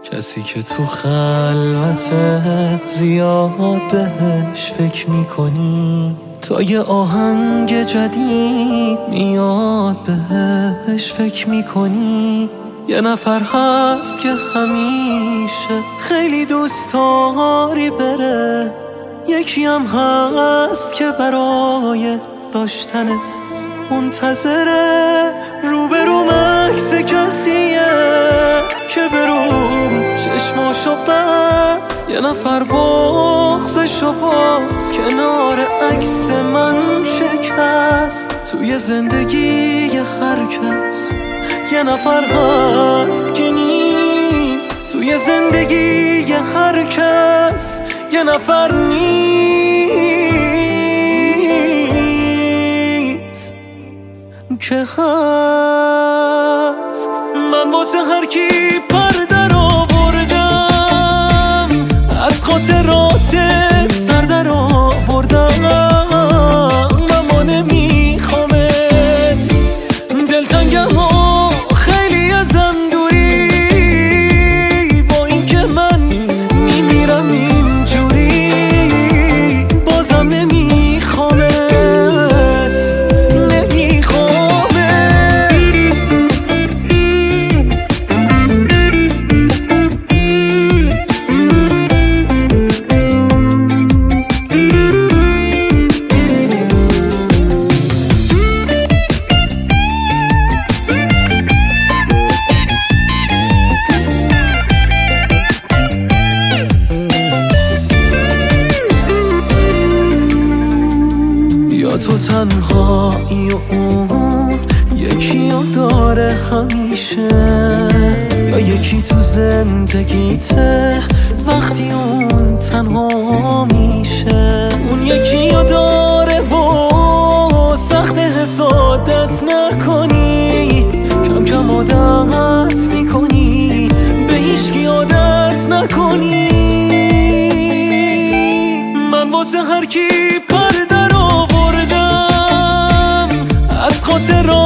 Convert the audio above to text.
کسی که تو خلوت زیاد بهش فکر میکنی، تا یه آهنگ جدید میاد بهش فکر میکنی. یه نفر هست که همیشه خیلی دوست داری بره، یکی هم هست که برای داشتنت منتظره. روبروم عکس کسیه که بروم چشماشو بست، یه نفر بغضشو باز کنار عکس من شکست. توی زندگی هر کس یه نفر هست که نیست، توی زندگی هر کس یه نفر نیست که هست. من واسه هر کی پر در آوردم، از خاطراتت سر در آوردم، اما نمیخوامت. دلتنگم و خیلی ازم دوری، با این که من میمیرم اینجوری، بازم نمیخوامت. تو تنهایی و اون یکی رو داره همیشه، یا یکی تو زندگیته وقتی اون تنها میشه. اون یکی رو داره و سخت حسادت نکنی، کم کم عادت میکنی به هیچکی عادت نکنی. من واسه هر کی پر در آوردم، از خاطرات